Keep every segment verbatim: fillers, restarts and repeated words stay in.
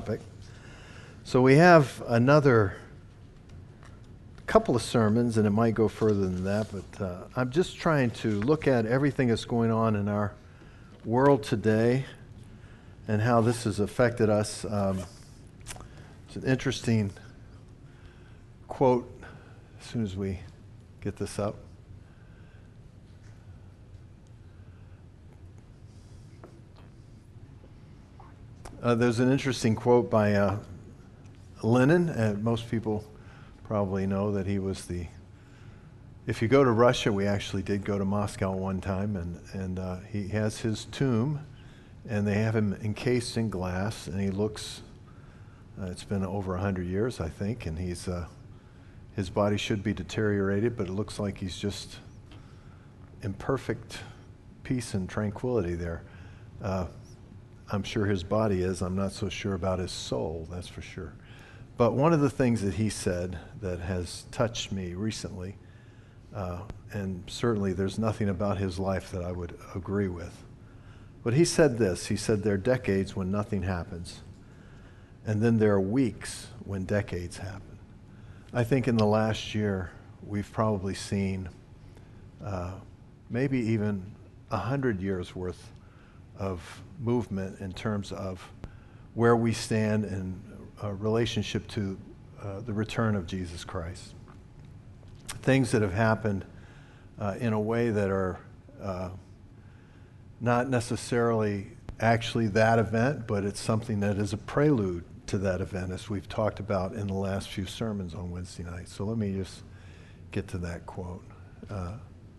topic. So we have another couple of sermons, and it might go further than that, but uh, I'm just trying to look at everything that's going on in our world today and how this has affected us. Um, it's an interesting quote as soon as we get this up. Uh, there's an interesting quote by uh, Lenin, and most people probably know that he was the, if you go to Russia, we actually did go to Moscow one time, and, and uh, he has his tomb, and they have him encased in glass, and he looks, uh, it's been over one hundred years, I think, and he's, uh, his body should be deteriorated, but it looks like he's just in perfect peace and tranquility there. Uh, I'm sure his body is. I'm not so sure about his soul, that's for sure. But one of the things that he said that has touched me recently, uh, and certainly there's nothing about his life that I would agree with, but he said this. He said there are decades when nothing happens, and then there are weeks when decades happen. I think in the last year, we've probably seen uh, maybe even a hundred years worth of movement in terms of where we stand in uh, relationship to uh, the return of Jesus Christ. Things that have happened uh, in a way that are uh, not necessarily actually that event, but it's something that is a prelude to that event, as we've talked about in the last few sermons on Wednesday night. So let me just get to that quote. Uh,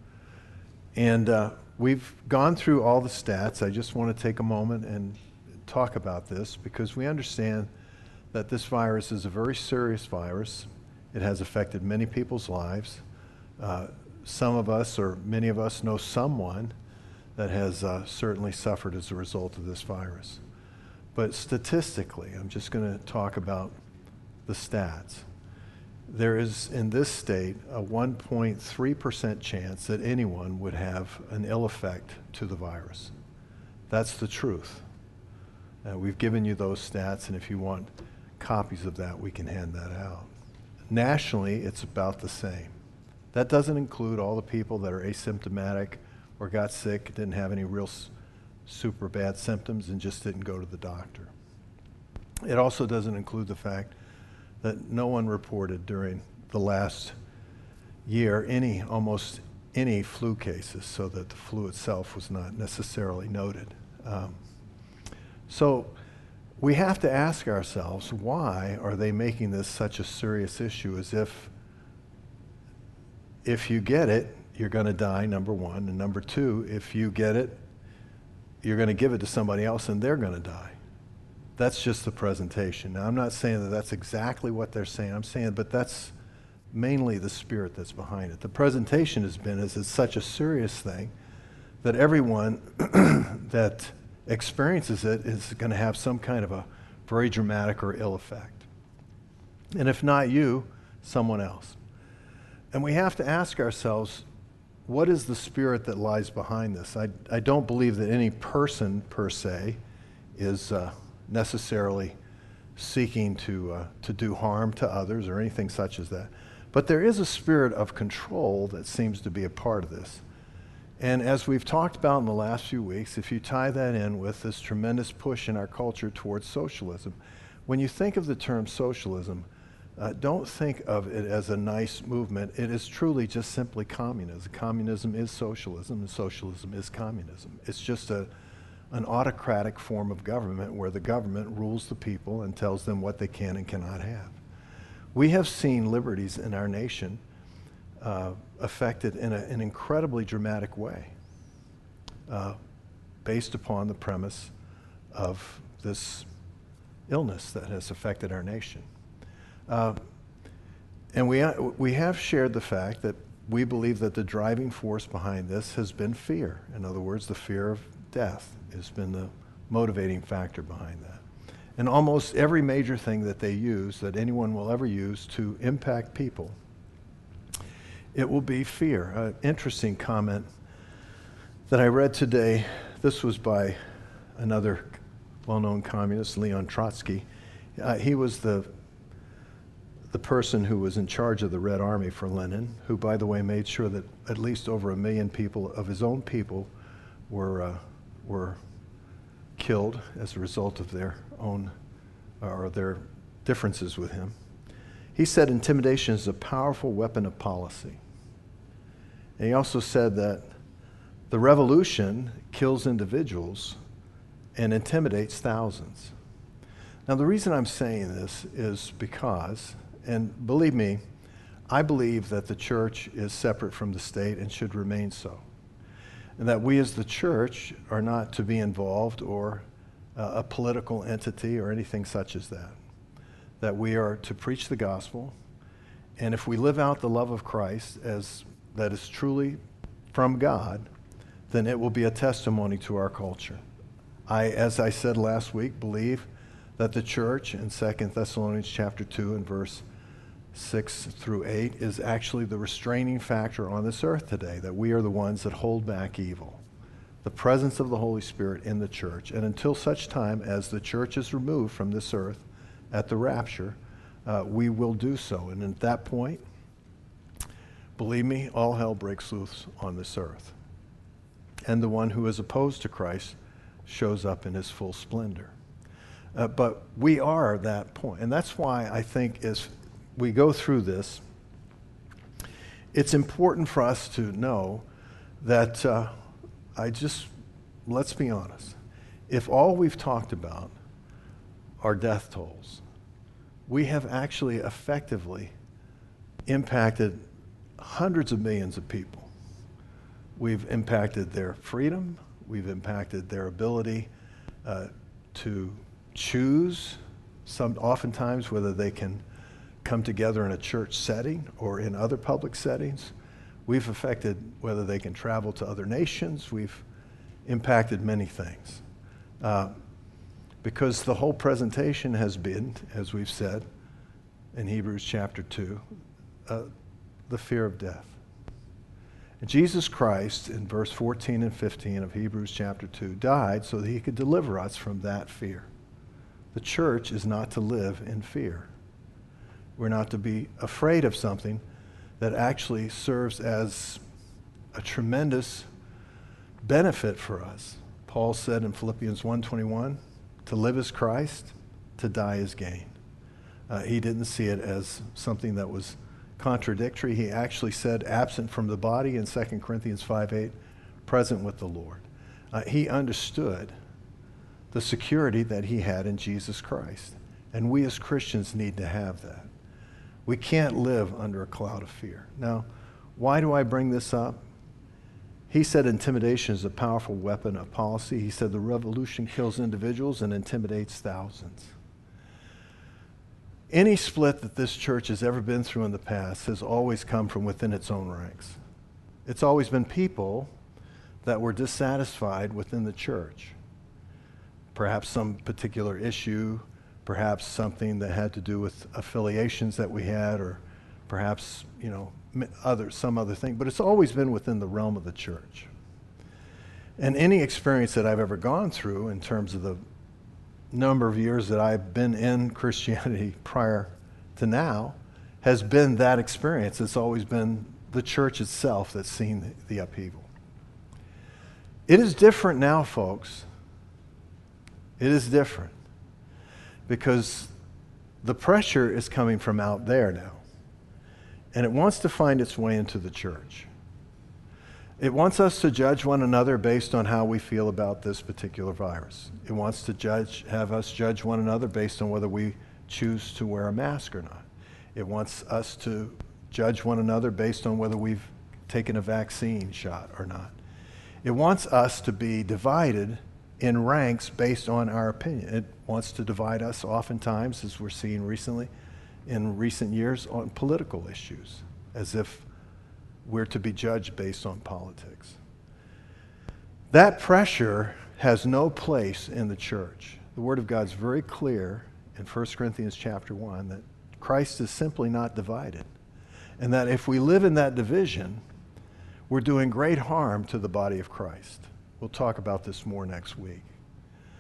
and uh, We've gone through all the stats. I just want to take a moment and talk about this because we understand that this virus is a very serious virus. It has affected many people's lives. Uh, some of us, or many of us, know someone that has uh, certainly suffered as a result of this virus. But statistically, I'm just going to talk about the stats. There is, in this state, a one point three percent chance that anyone would have an ill effect to the virus. That's the truth. Uh, we've given you those stats, and if you want copies of that, we can hand that out. Nationally, it's about the same. That doesn't include all the people that are asymptomatic or got sick, didn't have any real s- super bad symptoms, and just didn't go to the doctor. It also doesn't include the fact that no one reported during the last year any, almost any flu cases, so that the flu itself was not necessarily noted. Um, so we have to ask ourselves, why are they making this such a serious issue, as if if you get it, you're going to die, number one, and number two, if you get it, you're going to give it to somebody else and they're going to die. That's just the presentation. Now, I'm not saying that that's exactly what they're saying. I'm saying, but that's mainly the spirit that's behind it. The presentation has been as it's such a serious thing that everyone that experiences it is going to have some kind of a very dramatic or ill effect. And if not you, someone else. And we have to ask ourselves, what is the spirit that lies behind this? I, I don't believe that any person per se is uh, necessarily seeking to uh, to do harm to others or anything such as that. But there is a spirit of control that seems to be a part of this. And as we've talked about in the last few weeks, if you tie that in with this tremendous push in our culture towards socialism, when you think of the term socialism, uh, don't think of it as a nice movement. It is truly just simply communism. Communism is socialism, and socialism is communism. It's just a an autocratic form of government where the government rules the people and tells them what they can and cannot have. We have seen liberties in our nation uh, affected in a, an incredibly dramatic way uh, based upon the premise of this illness that has affected our nation. Uh, and we, uh, we have shared the fact that we believe that the driving force behind this has been fear. In other words, the fear of death has been the motivating factor behind that. And almost every major thing that they use, that anyone will ever use to impact people, it will be fear. An interesting comment that I read today, this was by another well-known communist, Leon Trotsky. Uh, he was the the person who was in charge of the Red Army for Lenin, who, by the way, made sure that at least over a million people of his own people were uh, were killed as a result of their own or their differences with him. He said intimidation is a powerful weapon of policy. And he also said that the revolution kills individuals and intimidates thousands. Now, the reason I'm saying this is because, and believe me, I believe that the church is separate from the state and should remain so. And that we as the church are not to be involved or uh, a political entity or anything such as that. That we are to preach the gospel, and if we live out the love of Christ as that is truly from God, then it will be a testimony to our culture. I, as I said last week, believe that the church in Second Thessalonians chapter two and verse six through eight is actually the restraining factor on this earth today, that we are the ones that hold back evil. The presence of the Holy Spirit in the church. And until such time as the church is removed from this earth at the rapture, uh, we will do so. And at that point, believe me, all hell breaks loose on this earth. And the one who is opposed to Christ shows up in his full splendor. Uh, but we are that point. And that's why I think as we go through this, it's important for us to know that uh, I just, let's be honest, if all we've talked about are death tolls, we have actually effectively impacted hundreds of millions of people. We've impacted their freedom. We've impacted their ability uh, to choose, some oftentimes, whether they can come together in a church setting or in other public settings. We've affected whether they can travel to other nations. We've impacted many things. Uh, because the whole presentation has been, as we've said in Hebrews chapter two, uh, the fear of death. And Jesus Christ, in verse fourteen and fifteen of Hebrews chapter two, died so that he could deliver us from that fear. The church is not to live in fear. We're not to be afraid of something that actually serves as a tremendous benefit for us. Paul said in Philippians one twenty-one, to live is Christ, to die is gain. Uh, he didn't see it as something that was contradictory. He actually said absent from the body in Second Corinthians five eight, present with the Lord. Uh, he understood the security that he had in Jesus Christ. And we as Christians need to have that. We can't live under a cloud of fear. Now, why do I bring this up? He said intimidation is a powerful weapon of policy. He said the revolution kills individuals and intimidates thousands. Any split that this church has ever been through in the past has always come from within its own ranks. It's always been people that were dissatisfied within the church. Perhaps some particular issue, perhaps something that had to do with affiliations that we had, or perhaps, you know, other, some other thing. But it's always been within the realm of the church. And any experience that I've ever gone through in terms of the number of years that I've been in Christianity prior to now has been that experience. It's always been the church itself that's seen the, the upheaval. It is different now, folks. It is different because the pressure is coming from out there now, and it wants to find its way into the church. It wants us to judge one another based on how we feel about this particular virus. It wants to judge, have us judge one another based on whether we choose to wear a mask or not. It wants us to judge one another based on whether we've taken a vaccine shot or not. It wants us to be divided in ranks based on our opinion. It wants to divide us oftentimes, as we're seeing recently, in recent years, on political issues, as if we're to be judged based on politics. That pressure has no place in the church. The Word of God's very clear in First Corinthians chapter one that Christ is simply not divided, and that if we live in that division, we're doing great harm to the body of Christ. We'll talk about this more next week.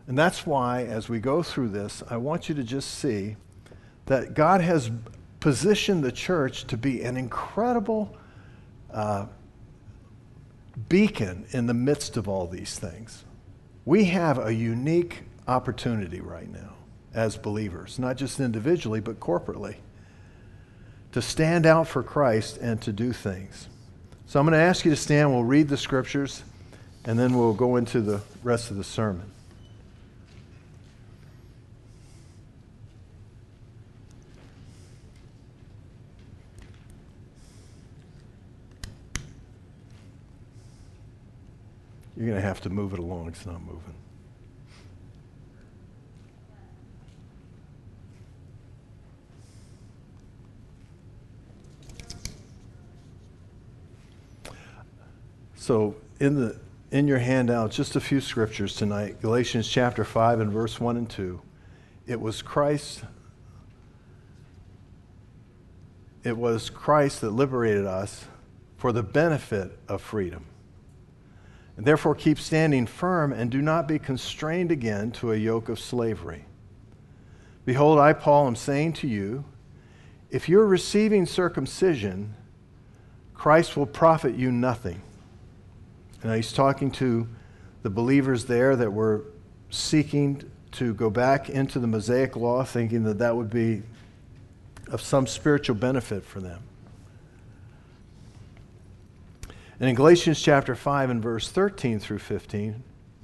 And that's why, as we go through this, I want you to just see that God has positioned the church to be an incredible uh, beacon in the midst of all these things. We have a unique opportunity right now as believers, not just individually, but corporately, to stand out for Christ and to do things. So I'm going to ask you to stand. We'll read the scriptures, and then we'll go into the rest of the sermon. You're going to have to move it along. It's not moving. So in the in your handout, just a few scriptures tonight. Galatians chapter five and verse one and two. It was Christ it was Christ that liberated us for the benefit of freedom. And therefore keep standing firm and do not be constrained again to a yoke of slavery. Behold, I, Paul, am saying to you, if you're receiving circumcision, Christ will profit you nothing. And he's talking to the believers there that were seeking to go back into the Mosaic law, thinking that that would be of some spiritual benefit for them. And in Galatians chapter five and verse thirteen through fifteen,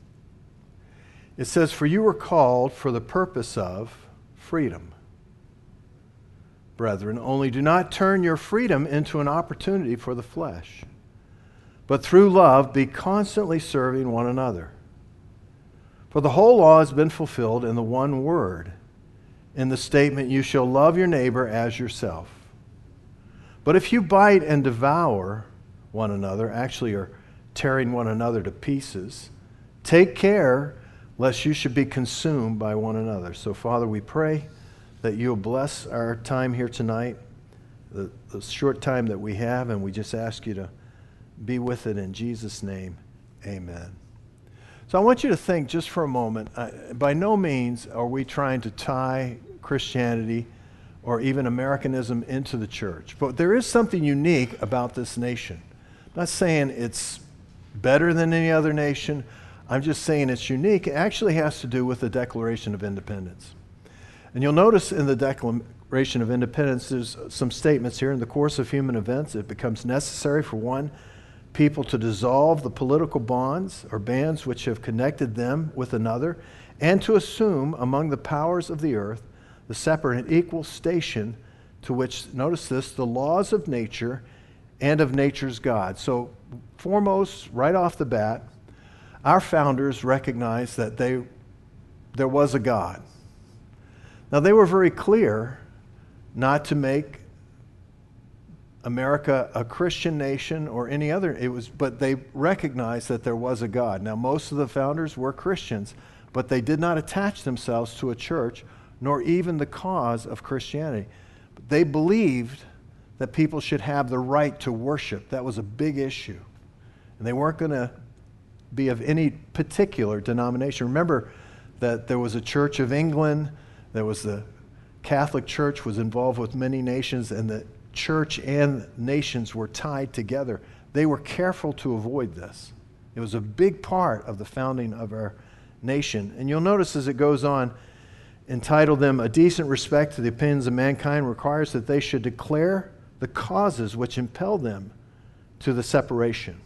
it says, for you were called for the purpose of freedom. Brethren, only do not turn your freedom into an opportunity for the flesh, but through love be constantly serving one another. For the whole law has been fulfilled in the one word, in the statement, you shall love your neighbor as yourself. But if you bite and devour one another, actually are tearing one another to pieces, take care lest you should be consumed by one another. So, Father, we pray that you'll bless our time here tonight, the, the short time that we have, and we just ask you to be with it in Jesus' name. Amen. So I want you to think just for a moment, uh, by no means are we trying to tie Christianity or even Americanism into the church. But there is something unique about this nation. I'm not saying it's better than any other nation. I'm just saying it's unique. It actually has to do with the Declaration of Independence. And you'll notice in the Declaration of Independence, there's some statements here. In the course of human events, it becomes necessary for one people to dissolve the political bonds or bands which have connected them with another, and to assume among the powers of the earth the separate and equal station to which, notice this, the laws of nature and of nature's God. So foremost, right off the bat, our founders recognized that they, there was a God. Now they were very clear not to make America a Christian nation or any other, it was, but they recognized that there was a God. Now most of the founders were Christians, but they did not attach themselves to a church nor even the cause of Christianity. They believed that people should have the right to worship. That was a big issue. And they weren't going to be of any particular denomination. Remember that there was a Church of England, there was the Catholic Church was involved with many nations, and the church and nations were tied together. They were careful to avoid this. It was a big part of the founding of our nation. And you'll notice as it goes on, entitled them, A Decent Respect to the Opinions of Mankind requires that they should declare the causes which impel them to the separation.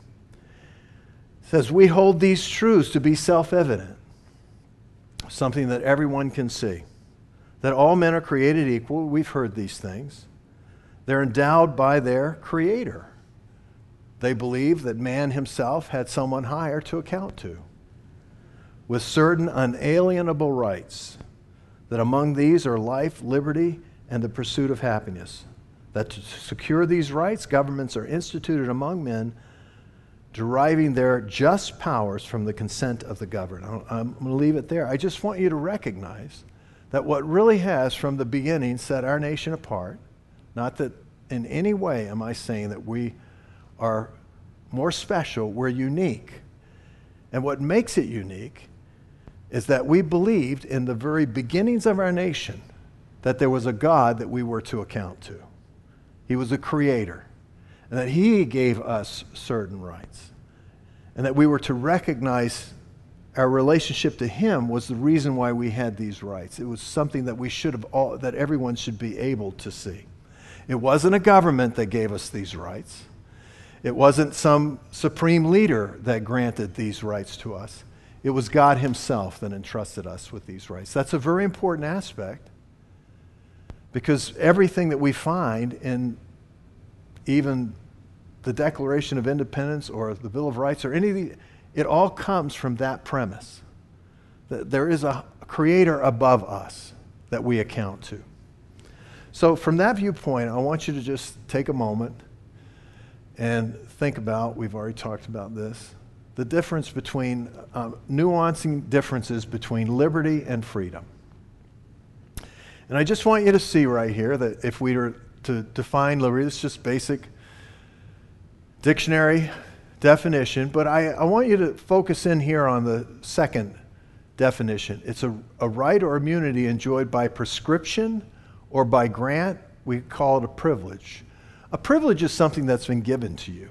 It says, we hold these truths to be self-evident, something that everyone can see, that all men are created equal. We've heard these things. They're endowed by their Creator. They believe that man himself had someone higher to account to, with certain unalienable rights, that among these are life, liberty, and the pursuit of happiness. That to secure these rights, governments are instituted among men, deriving their just powers from the consent of the governed. I'm going to leave it there. I just want you to recognize that what really has from the beginning set our nation apart, not that in any way am I saying that we are more special, we're unique. And what makes it unique is that we believed in the very beginnings of our nation that there was a God that we were to account to. He was a creator, and that he gave us certain rights, and that we were to recognize our relationship to him was the reason why we had these rights. It was something that we should have all, that everyone should be able to see. It wasn't a government that gave us these rights. It wasn't some supreme leader that granted these rights to us. It was God himself that entrusted us with these rights. That's a very important aspect, because everything that we find in even the Declaration of Independence or the Bill of Rights or any of the, it all comes from that premise, that there is a creator above us that we account to. So from that viewpoint, I want you to just take a moment and think about, we've already talked about this, the difference between, um, nuancing differences between liberty and freedom. And I just want you to see right here that if we were to define liberty, this is just basic dictionary definition, but I, I want you to focus in here on the second definition. It's a, a right or immunity enjoyed by prescription or by grant. We call it a privilege. A privilege is something that's been given to you.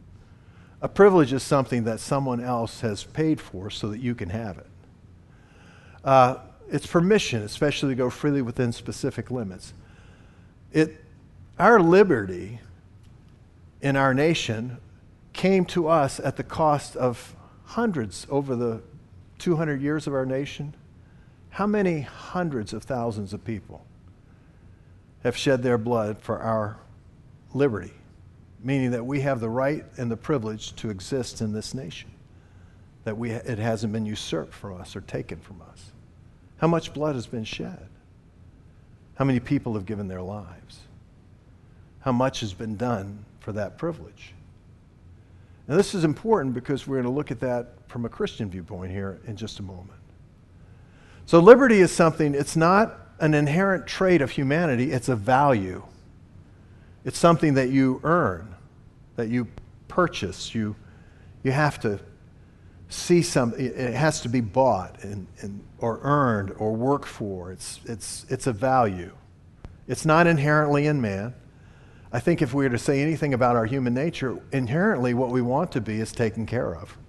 A privilege is something that someone else has paid for so that you can have it. Uh, it's permission, especially to go freely within specific limits. It, our liberty in our nation came to us at the cost of hundreds over the two hundred years of our nation. How many hundreds of thousands of people have shed their blood for our liberty? Meaning that we have the right and the privilege to exist in this nation, that we, it hasn't been usurped from us or taken from us. How much blood has been shed? How many people have given their lives? How much has been done for that privilege? Now this is important because we're going to look at that from a Christian viewpoint here in just a moment. So liberty is something, it's not an inherent trait of humanity, it's a value. It's something that you earn, that you purchase. You, you have to see some, it has to be bought and, and, or earned or worked for. It's, it's, it's a value. It's not inherently in man. I think if we were to say anything about our human nature, inherently what we want to be is taken care of.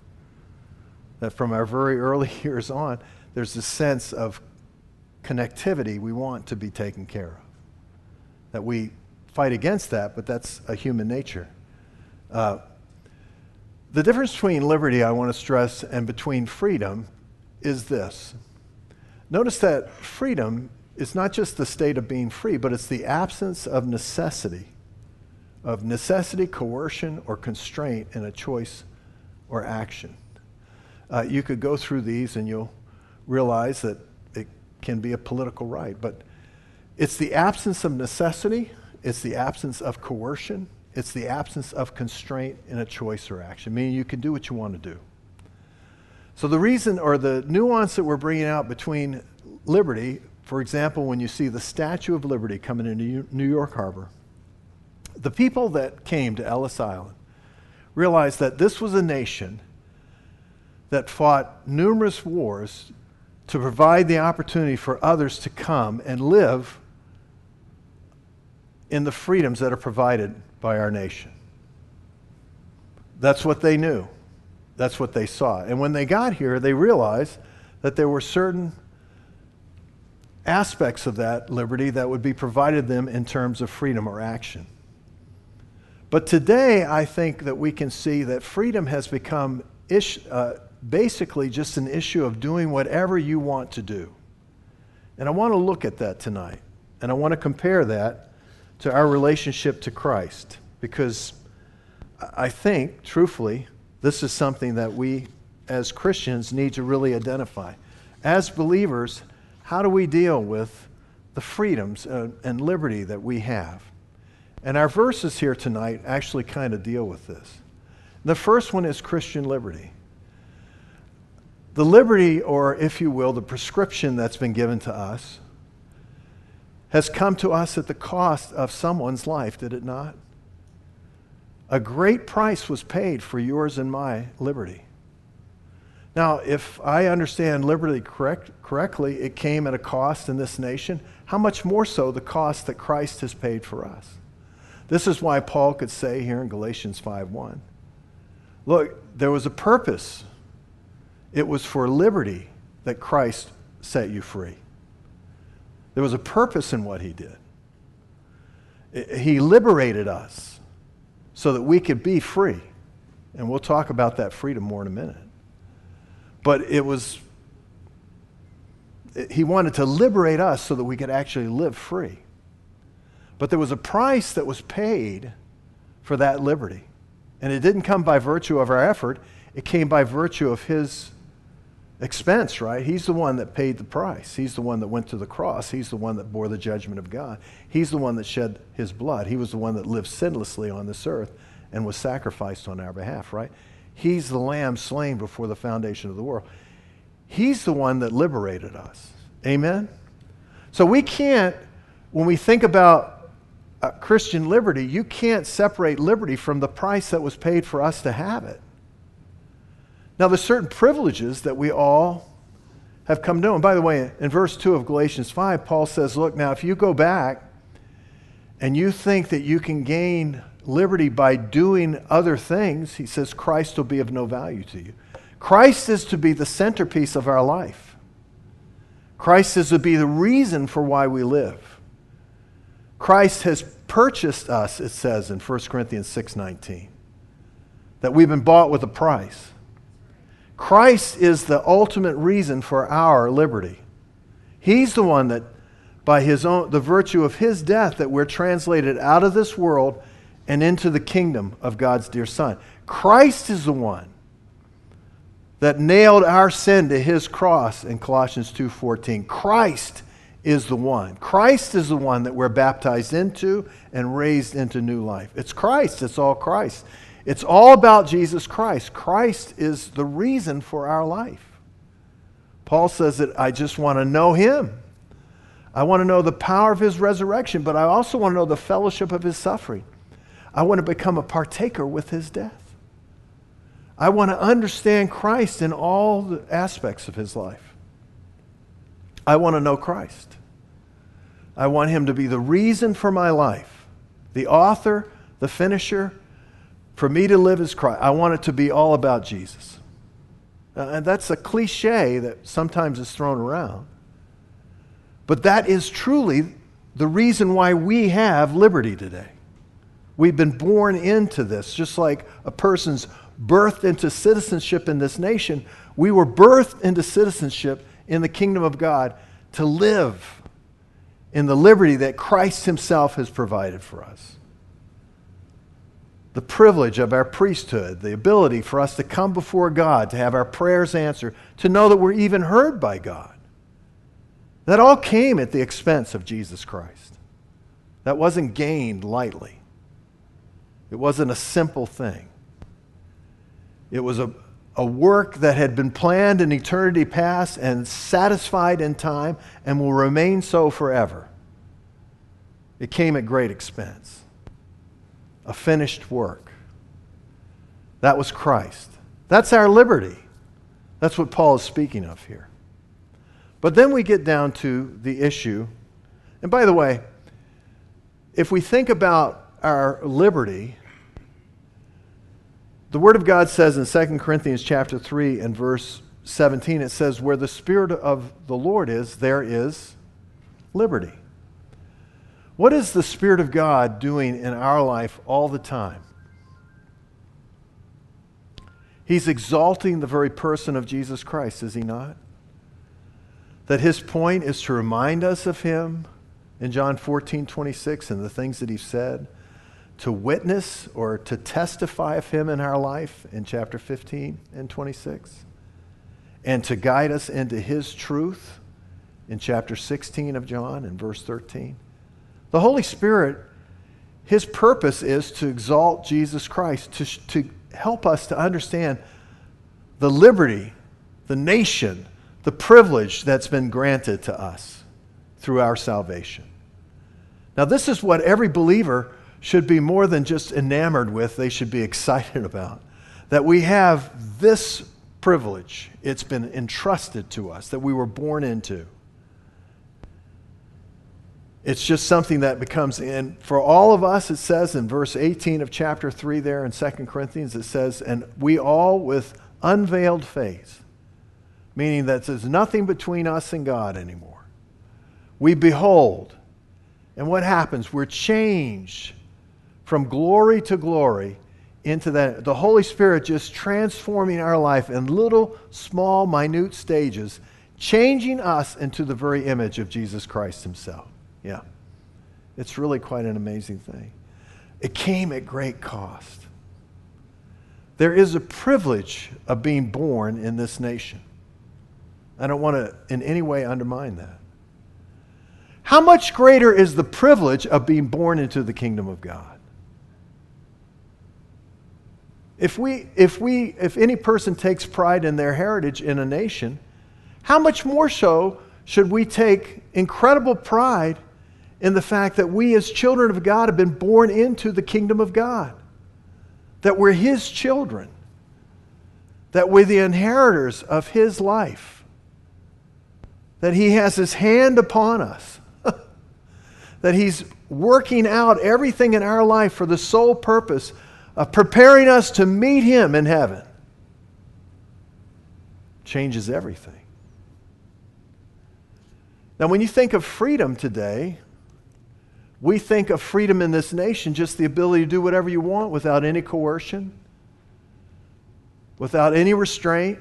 That from our very early years on, there's this sense of connectivity we want to be taken care of. That we fight against that, but that's a human nature. Uh, the difference between liberty, I want to stress, and between freedom is this. Notice that freedom is not just the state of being free, but it's the absence of necessity, of necessity, coercion, or constraint in a choice or action. Uh, you could go through these and you'll realize that it can be a political right, but it's the absence of necessity, it's the absence of coercion, it's the absence of constraint in a choice or action, meaning you can do what you want to do. So the reason or the nuance that we're bringing out between liberty, for example, when you see the Statue of Liberty coming into New York Harbor, the people that came to Ellis Island realized that this was a nation that fought numerous wars to provide the opportunity for others to come and live in the freedoms that are provided by our nation. That's what they knew. That's what they saw. And when they got here, they realized that there were certain aspects of that liberty that would be provided them in terms of freedom or action. But today, I think that we can see that freedom has become ish, uh, basically just an issue of doing whatever you want to do. And I want to look at that tonight. And I want to compare that to our relationship to Christ, because I think, truthfully, this is something that we as Christians need to really identify. As believers, how do we deal with the freedoms uh, and liberty that we have? And our verses here tonight actually kind of deal with this. The first one is Christian liberty. The liberty, or if you will, the prescription that's been given to us, has come to us at the cost of someone's life, did it not? A great price was paid for yours and my liberty. Now, if I understand liberty correct, correctly, it came at a cost in this nation. How much more so the cost that Christ has paid for us? This is why Paul could say here in Galatians five one, look, there was a purpose. It was for liberty that Christ set you free. There was a purpose in what he did. He liberated us so that we could be free. And we'll talk about that freedom more in a minute. But it was, he wanted to liberate us so that we could actually live free. But there was a price that was paid for that liberty. And it didn't come by virtue of our effort. It came by virtue of his expense, right? He's the one that paid the price. He's the one that went to the cross. He's the one that bore the judgment of God. He's the one that shed his blood. He was the one that lived sinlessly on this earth and was sacrificed on our behalf, right? He's the lamb slain before the foundation of the world. He's the one that liberated us. Amen? So we can't, when we think about uh, Christian liberty, you can't separate liberty from the price that was paid for us to have it. Now, there's certain privileges that we all have come to know. And by the way, in verse two of Galatians five, Paul says, look, now if you go back and you think that you can gain liberty by doing other things, he says Christ will be of no value to you. Christ is to be the centerpiece of our life. Christ is to be the reason for why we live. Christ has purchased us, it says in First Corinthians six nineteen, that we've been bought with a price. Christ is the ultimate reason for our liberty. He's the one that, by his own, the virtue of his death, that we're translated out of this world and into the kingdom of God's dear Son. Christ is the one that nailed our sin to his cross in Colossians two fourteen. Christ is the one. Christ is the one that we're baptized into and raised into new life. It's Christ. It's all Christ. It's all about Jesus Christ. Christ is the reason for our life. Paul says that I just want to know him. I want to know the power of his resurrection, but I also want to know the fellowship of his suffering. I want to become a partaker with his death. I want to understand Christ in all the aspects of his life. I want to know Christ. I want him to be the reason for my life, the author, the finisher. For me to live as Christ. I want it to be all about Jesus. Uh, and that's a cliche that sometimes is thrown around. But that is truly the reason why we have liberty today. We've been born into this, just like a person's birthed into citizenship in this nation. We were birthed into citizenship in the kingdom of God to live in the liberty that Christ himself has provided for us. The privilege of our priesthood, the ability for us to come before God, to have our prayers answered, to know that we're even heard by God. That all came at the expense of Jesus Christ. That wasn't gained lightly. It wasn't a simple thing. It was a, a work that had been planned in eternity past and satisfied in time and will remain so forever. It came at great expense. A finished work. That was Christ. That's our liberty. That's what Paul is speaking of here. But then we get down to the issue. And by the way, if we think about our liberty, the Word of God says in Second Corinthians chapter three and verse seventeen, it says, where the Spirit of the Lord is, there is liberty. What is the Spirit of God doing in our life all the time? He's exalting the very person of Jesus Christ, is he not? That his point is to remind us of him in John fourteen twenty-six and the things that he said, to witness or to testify of him in our life in chapter fifteen and twenty-six, and to guide us into his truth in chapter sixteen of John and verse thirteen. The Holy Spirit, his purpose is to exalt Jesus Christ, to, to help us to understand the liberty, the nation, the privilege that's been granted to us through our salvation. Now, this is what every believer should be more than just enamored with, they should be excited about. That we have this privilege. It's been entrusted to us that we were born into. It's just something that becomes, and for all of us, it says in verse eighteen of chapter three there in Second Corinthians, it says, and we all with unveiled face, meaning that there's nothing between us and God anymore. We behold, and what happens? We're changed from glory to glory into that, the Holy Spirit just transforming our life in little, small, minute stages, changing us into the very image of Jesus Christ himself. Yeah. It's really quite an amazing thing. It came at great cost. There is a privilege of being born in this nation. I don't want to in any way undermine that. How much greater is the privilege of being born into the kingdom of God? If we, if we, if any person takes pride in their heritage in a nation, how much more so should we take incredible pride in the fact that we as children of God have been born into the kingdom of God, that we're his children, that we're the inheritors of his life, that he has his hand upon us, that he's working out everything in our life for the sole purpose of preparing us to meet him in heaven. Changes everything. Now, when you think of freedom today, we think of freedom in this nation, just the ability to do whatever you want without any coercion, without any restraint.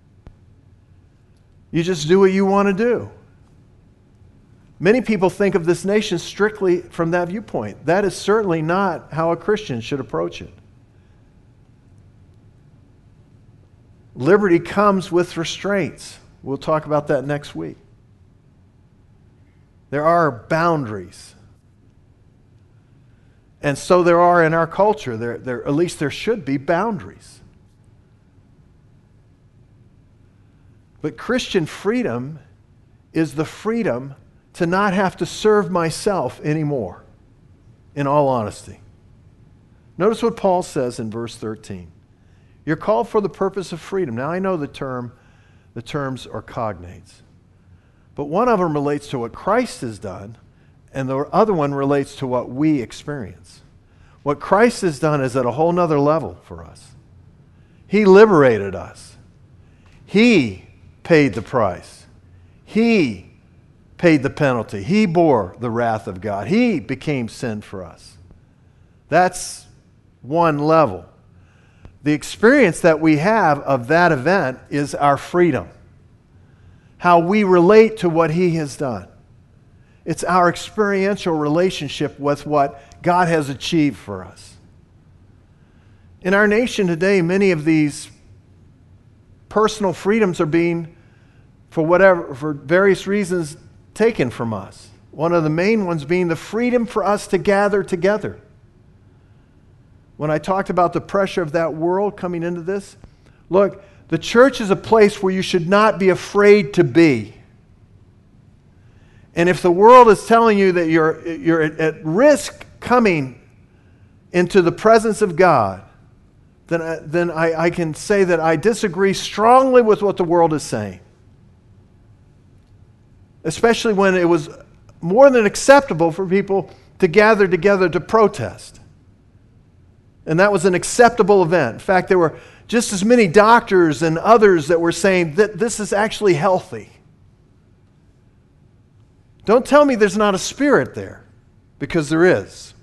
You just do what you want to do. Many people think of this nation strictly from that viewpoint. That is certainly not how a Christian should approach it. Liberty comes with restraints. We'll talk about that next week. There are boundaries. And so there are in our culture, there, there, at least there should be boundaries. But Christian freedom is the freedom to not have to serve myself anymore, in all honesty. Notice what Paul says in verse thirteen. You're called for the purpose of freedom. Now I know the term, the terms are cognates. But one of them relates to what Christ has done, and the other one relates to what we experience. What Christ has done is at a whole nother level for us. He liberated us. He paid the price. He paid the penalty. He bore the wrath of God. He became sin for us. That's one level. The experience that we have of that event is our freedom. How we relate to what He has done. It's our experiential relationship with what God has achieved for us. In our nation today, many of these personal freedoms are being, for whatever, for various reasons, taken from us. One of the main ones being the freedom for us to gather together. When I talked about the pressure of that world coming into this, look, the church is a place where you should not be afraid to be. And if the world is telling you that you're, you're at risk coming into the presence of God, then, I, then I, I can say that I disagree strongly with what the world is saying. Especially when it was more than acceptable for people to gather together to protest. And that was an acceptable event. In fact, there were just as many doctors and others that were saying that this is actually healthy. Don't tell me there's not a spirit there, because there is.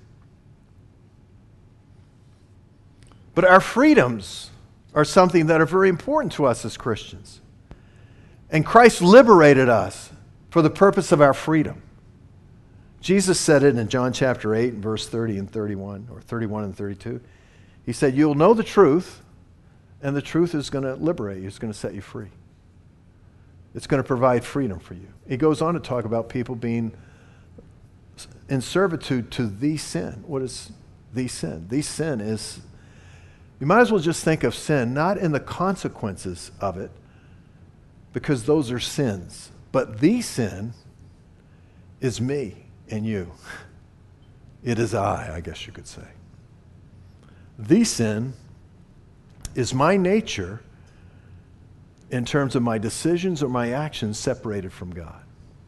But our freedoms are something that are very important to us as Christians. And Christ liberated us for the purpose of our freedom. Jesus said it in John chapter eight and verse thirty and thirty-one, or thirty-one and thirty-two. He said, you'll know the truth, and the truth is going to liberate you. It's going to set you free. It's going to provide freedom for you. He goes on to talk about people being in servitude to the sin. What is the sin? The sin is, you might as well just think of sin, not in the consequences of it, because those are sins. But the sin is me and you. It is I, I guess you could say. The sin is my nature in terms of my decisions or my actions separated from God.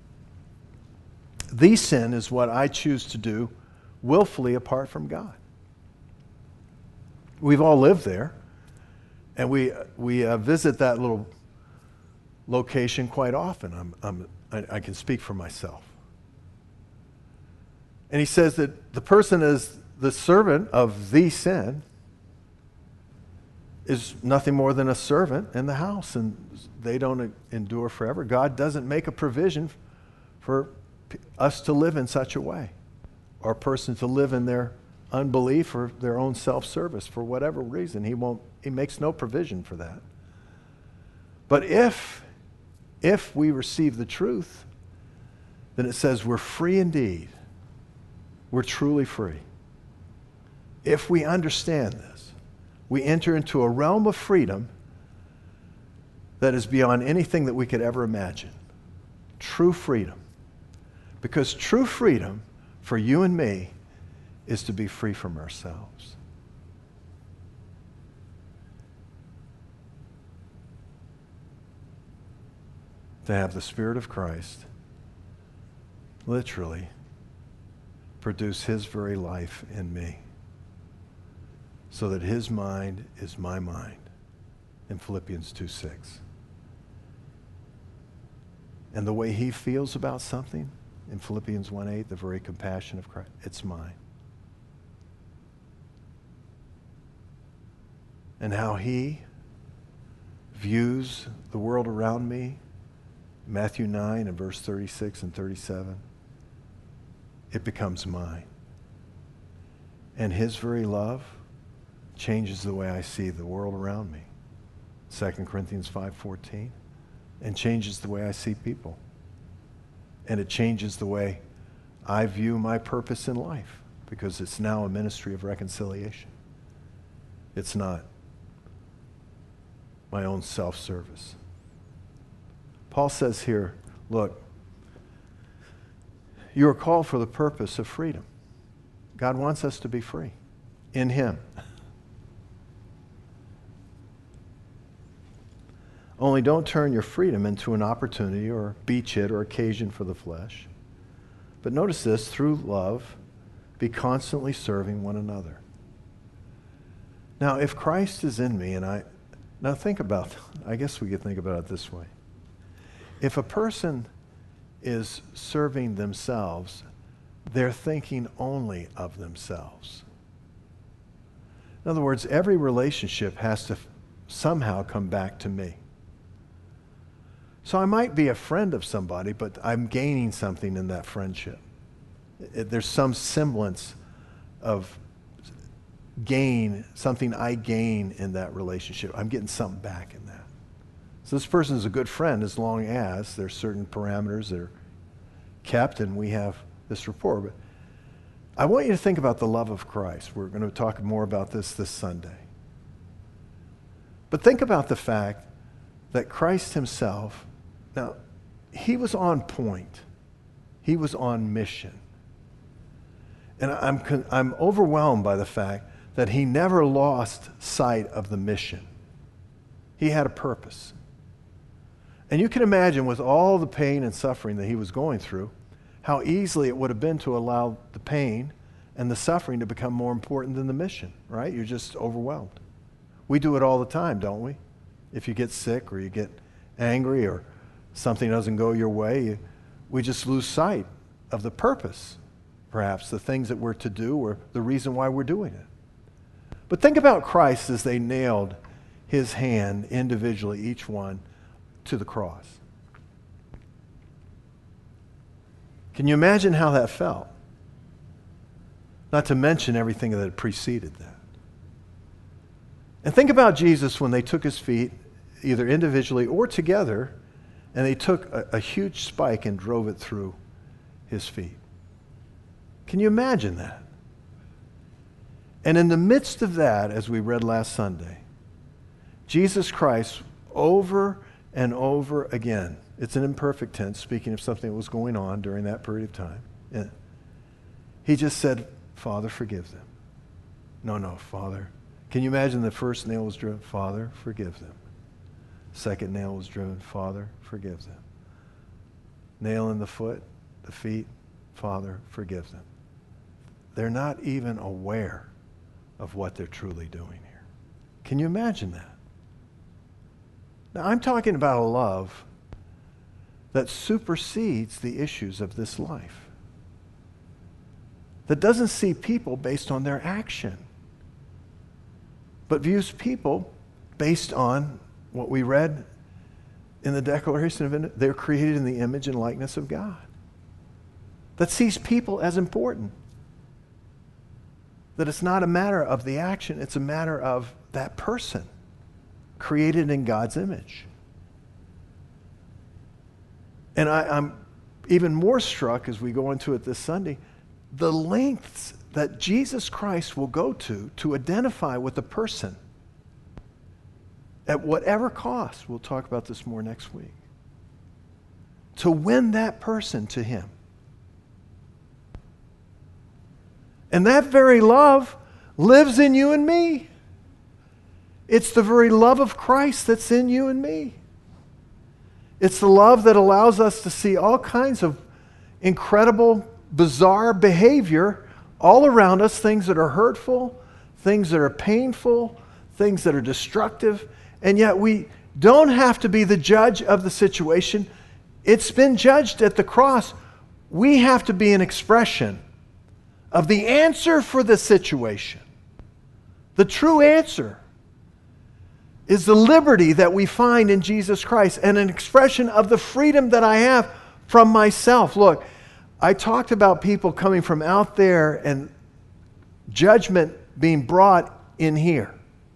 The sin is what I choose to do willfully apart from God. We've all lived there, and we we uh, visit that little location quite often. I'm, I'm, I, I can speak for myself. And he says that the person is the servant of the sin is nothing more than a servant in the house, and they don't endure forever. God doesn't make a provision for us to live in such a way, or a person to live in their unbelief or their own self-service for whatever reason. He won't. He makes no provision for that. But if if we receive the truth, then it says we're free indeed. We're truly free. If we understand this, we enter into a realm of freedom that is beyond anything that we could ever imagine. True freedom. Because true freedom for you and me is to be free from ourselves. To have the Spirit of Christ literally produce His very life in me, so that His mind is my mind, in Philippians two six. And the way He feels about something, in Philippians one eight, the very compassion of Christ, it's mine. And how He views the world around me, Matthew nine and verse thirty-six and thirty-seven, it becomes mine. And His very love changes the way I see the world around me, Second Corinthians five fourteen, and changes the way I see people. And it changes the way I view my purpose in life, because it's now a ministry of reconciliation. It's not my own self-service. Paul says here, look, you are called for the purpose of freedom. God wants us to be free in Him. Only don't turn your freedom into an opportunity or beachhead or occasion for the flesh. But notice this, through love, be constantly serving one another. Now, if Christ is in me, and I, now think about, I guess we could think about it this way. If a person is serving themselves, they're thinking only of themselves. In other words, every relationship has to f- somehow come back to me. So I might be a friend of somebody, but I'm gaining something in that friendship. It, there's some semblance of gain, something I gain in that relationship. I'm getting something back in that. So this person is a good friend as long as there's certain parameters that are kept and we have this rapport. But I want you to think about the love of Christ. We're going to talk more about this this Sunday. But think about the fact that Christ Himself, now, He was on point. He was on mission. And I'm, I'm overwhelmed by the fact that He never lost sight of the mission. He had a purpose. And you can imagine, with all the pain and suffering that He was going through, how easily it would have been to allow the pain and the suffering to become more important than the mission, right? You're just overwhelmed. We do it all the time, don't we? If you get sick or you get angry or something doesn't go your way, you, we just lose sight of the purpose, perhaps, the things that we're to do or the reason why we're doing it. But think about Christ as they nailed His hand individually, each one, to the cross. Can you imagine how that felt? Not to mention everything that had preceded that. And think about Jesus when they took His feet, either individually or together, and they took a, a huge spike and drove it through His feet. Can you imagine that? And in the midst of that, as we read last Sunday, Jesus Christ, over and over again, it's an imperfect tense, speaking of something that was going on during that period of time, yeah, He just said, Father, forgive them. No, no, Father. Can you imagine the first nail was driven? Father, forgive them. Second nail was driven, Father, forgive them. Nail in the foot, the feet, Father, forgive them. They're not even aware of what they're truly doing here. Can you imagine that? Now, I'm talking about a love that supersedes the issues of this life, that doesn't see people based on their action, but views people based on what we read in the Declaration of Independence. They're created in the image and likeness of God. That sees people as important. That it's not a matter of the action, it's a matter of that person created in God's image. And I, I'm even more struck as we go into it this Sunday, the lengths that Jesus Christ will go to to identify with a person at whatever cost. We'll talk about this more next week. To win that person to him. And that very love lives in you and me. It's the very love of Christ that's in you and me. It's the love that allows us to see all kinds of incredible, bizarre behavior all around us, things that are hurtful, things that are painful, things that are destructive, and yet we don't have to be the judge of the situation. It's been judged at the cross. We have to be an expression of the answer for the situation. The true answer is the liberty that we find in Jesus Christ and an expression of the freedom that I have from myself. Look, I talked about people coming from out there and judgment being brought in here.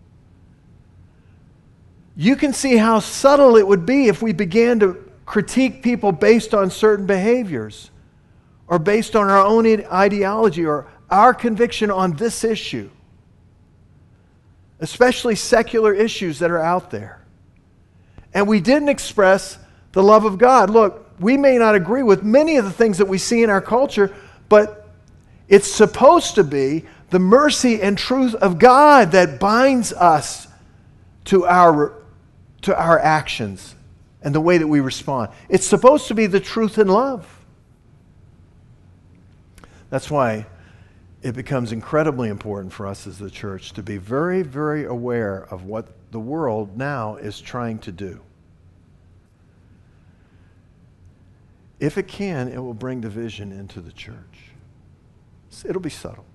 You can see how subtle it would be if we began to critique people based on certain behaviors or based on our own ideology or our conviction on this issue, especially secular issues that are out there. And we didn't express the love of God. Look, we may not agree with many of the things that we see in our culture, but it's supposed to be the mercy and truth of God that binds us to our, to our actions and the way that we respond. It's supposed to be the truth and love. That's why it becomes incredibly important for us as the church to be very, very aware of what the world now is trying to do. If it can, it will bring division into the church. It'll be subtle.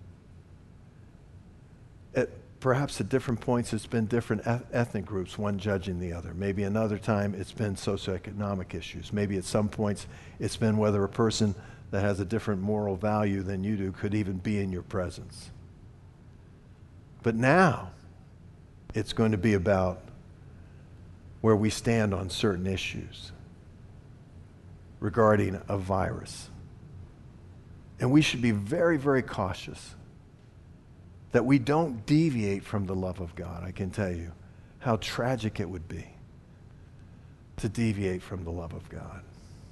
At, perhaps at different points it's been different eth- ethnic groups, one judging the other. Maybe another time it's been socioeconomic issues. Maybe at some points it's been whether a person that has a different moral value than you do could even be in your presence. But now it's going to be about where we stand on certain issues regarding a virus. And we should be very, very cautious that we don't deviate from the love of God. I can tell you how tragic it would be to deviate from the love of God.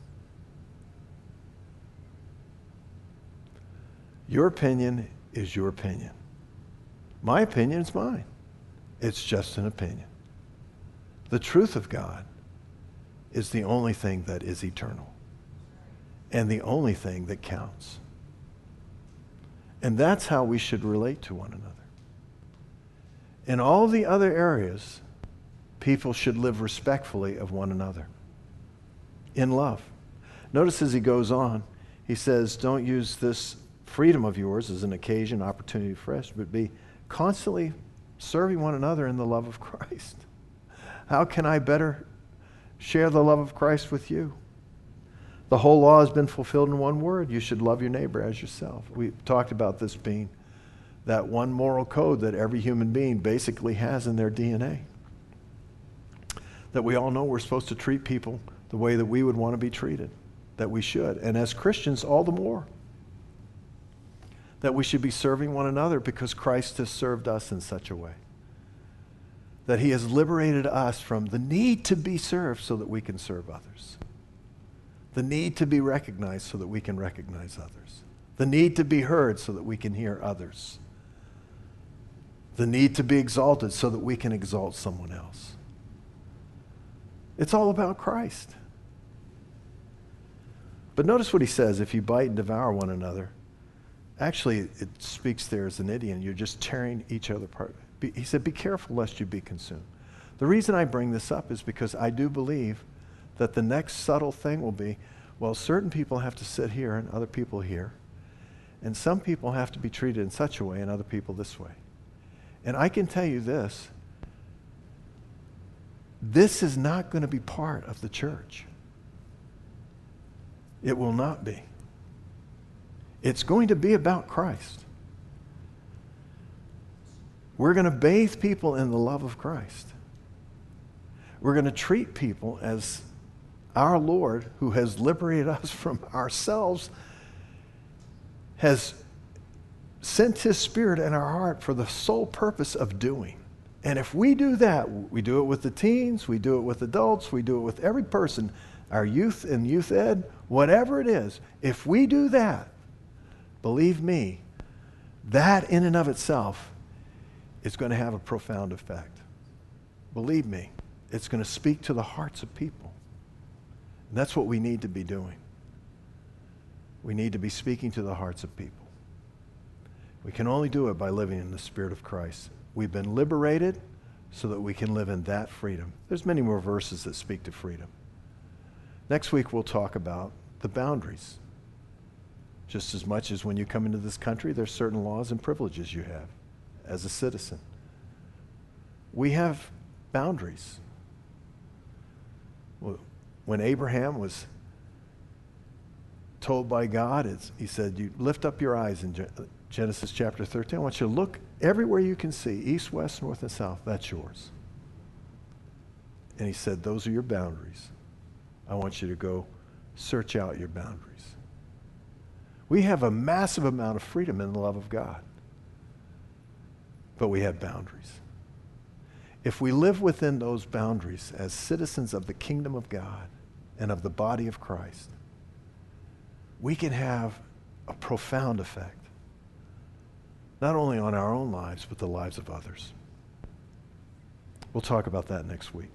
Your opinion is your opinion. My opinion is mine. It's just an opinion. The truth of God is the only thing that is eternal and the only thing that counts. And that's how we should relate to one another. In all the other areas, people should live respectfully of one another in love. Notice as he goes on, he says, don't use this freedom of yours as an occasion, opportunity for us, but be constantly serving one another in the love of Christ. How can I better share the love of Christ with you? The whole law has been fulfilled in one word. You should love your neighbor as yourself. We talked about this being that one moral code that every human being basically has in their D N A. That we all know we're supposed to treat people the way that we would want to be treated, that we should. And as Christians, all the more. That we should be serving one another because Christ has served us in such a way. That he has liberated us from the need to be served so that we can serve others. The need to be recognized so that we can recognize others. The need to be heard so that we can hear others. The need to be exalted so that we can exalt someone else. It's all about Christ. But notice what he says, if you bite and devour one another. Actually, it speaks there as an idiom. You're just tearing each other apart. Be, he said, be careful lest you be consumed. The reason I bring this up is because I do believe that the next subtle thing will be, well, certain people have to sit here and other people here. And some people have to be treated in such a way and other people this way. And I can tell you this, this is not going to be part of the church. It will not be. It's going to be about Christ. We're going to bathe people in the love of Christ. We're going to treat people as our Lord, who has liberated us from ourselves, has sent his Spirit in our heart for the sole purpose of doing. And if we do that, we do it with the teens, we do it with adults, we do it with every person, our youth and youth ed, whatever it is, if we do that, believe me, that in and of itself is going to have a profound effect. Believe me, it's going to speak to the hearts of people. And that's what we need to be doing. We need to be speaking to the hearts of people. We can only do it by living in the Spirit of Christ. We've been liberated so that we can live in that freedom. There's many more verses that speak to freedom. Next week we'll talk about the boundaries. Just as much as when you come into this country, there's certain laws and privileges you have as a citizen. We have boundaries. When Abraham was told by God, it's, he said, you lift up your eyes in Genesis chapter thirteen. I want you to look everywhere you can see, east, west, north, and south. That's yours. And he said, those are your boundaries. I want you to go search out your boundaries. We have a massive amount of freedom in the love of God. But we have boundaries. If we live within those boundaries as citizens of the kingdom of God and of the body of Christ, we can have a profound effect, not only on our own lives, but the lives of others. We'll talk about that next week.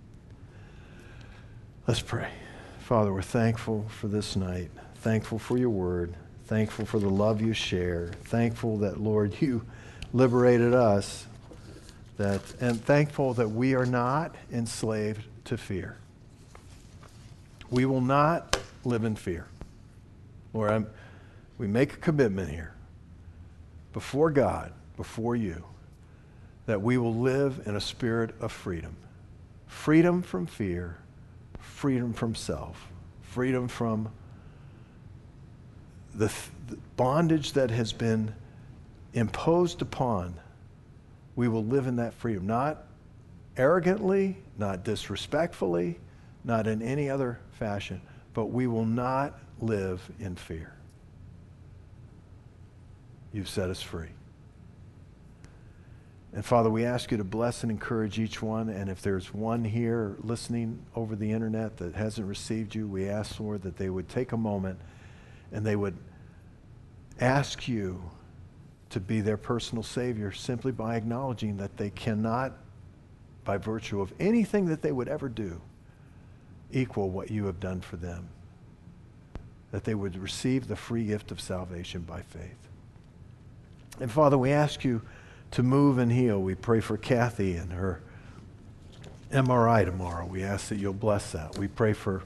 Let's pray. Father, we're thankful for this night, thankful for your word, thankful for the love you share, thankful that, Lord, you liberated us, that, and thankful that we are not enslaved to fear. We will not live in fear. Lord, I'm, we make a commitment here before God, before you, that we will live in a spirit of freedom. Freedom from fear, freedom from self, freedom from the, th- the bondage that has been imposed upon. We will live in that freedom, not arrogantly, not disrespectfully, not in any other fashion, but we will not live in fear. You've set us free. And Father, we ask you to bless and encourage each one. And if there's one here listening over the internet that hasn't received you, we ask, Lord, that they would take a moment and they would ask you to be their personal Savior simply by acknowledging that they cannot, by virtue of anything that they would ever do, equal what you have done for them. That they would receive the free gift of salvation by faith. And Father, we ask you to move and heal. We pray for Kathy and her M R I tomorrow. We ask that you'll bless that. We pray for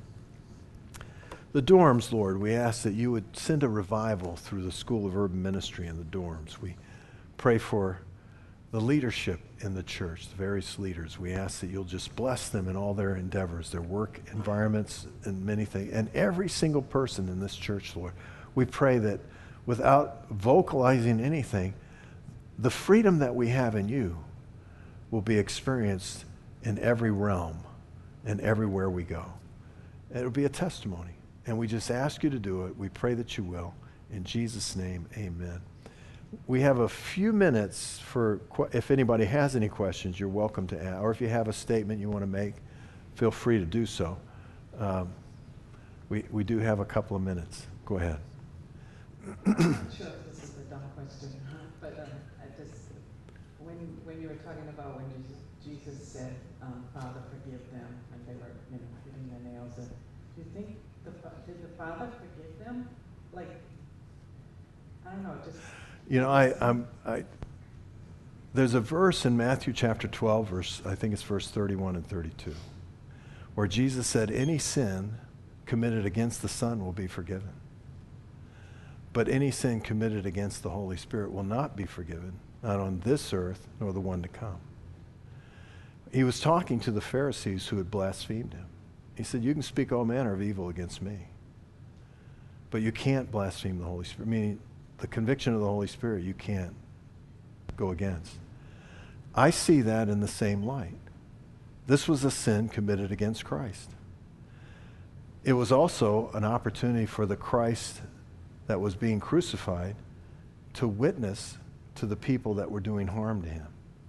the dorms, Lord. We ask that you would send a revival through the School of Urban Ministry and the dorms. We pray for the leadership in the church, the various leaders. We ask that you'll just bless them in all their endeavors, their work environments, and many things. And every single person in this church, Lord, we pray that without vocalizing anything, the freedom that we have in you will be experienced in every realm and everywhere we go. It will be a testimony. And we just ask you to do it. We pray that you will. In Jesus' name, amen. We have a few minutes for, if anybody has any questions, you're welcome to ask. Or if you have a statement you want to make, feel free to do so. Um, we, we do have a couple of minutes. Go ahead. I'm not sure if this is a dumb question, but um, I just, when when you were talking about when Jesus, Jesus said, um, "Father, forgive them," and they were, you know, hitting their nails, and do you think the did the Father forgive them? Like, I don't know, just You know, I, I'm, I, there's a verse in Matthew chapter twelve, verse, I think it's verse thirty-one and thirty-two, where Jesus said, any sin committed against the Son will be forgiven. But any sin committed against the Holy Spirit will not be forgiven, not on this earth, nor the one to come. He was talking to the Pharisees who had blasphemed him. He said, you can speak all manner of evil against me, but you can't blaspheme the Holy Spirit, meaning the conviction of the Holy Spirit you can't go against. I see that in the same light. This was a sin committed against Christ. It was also an opportunity for the Christ that was being crucified to witness to the people that were doing harm to him.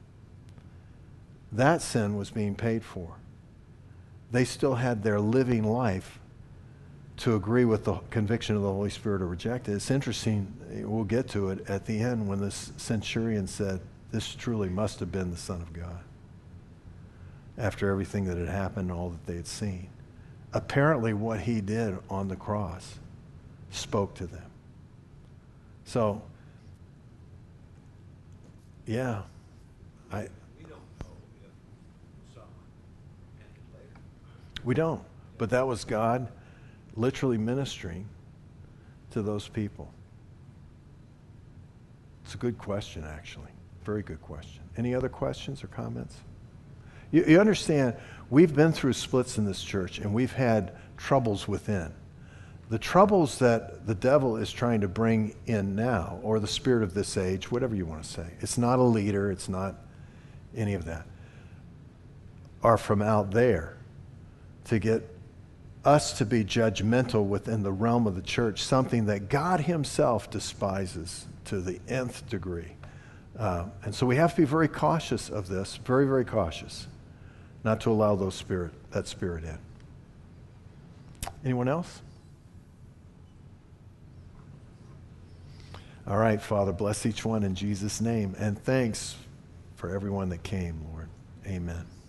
That sin was being paid for. They still had their living life to agree with the conviction of the Holy Spirit or reject it. It's interesting, we'll get to it at the end when this centurion said, this truly must have been the Son of God, after everything that had happened and all that they had seen. Apparently what he did on the cross spoke to them. So, yeah, I... We don't know if someone ended later. We don't, but that was God literally ministering to those people. It's a good question, actually. Very good question. Any other questions or comments? You, you understand, we've been through splits in this church, and we've had troubles within. The troubles that the devil is trying to bring in now, or the spirit of this age, whatever you want to say, it's not a leader, it's not any of that, are from out there to get us to be judgmental within the realm of the church, something that God himself despises to the nth degree. Uh, and so we have to be very cautious of this, very, very cautious, not to allow those spirit, that spirit in. Anyone else? All right, Father, bless each one in Jesus' name. And thanks for everyone that came, Lord. Amen.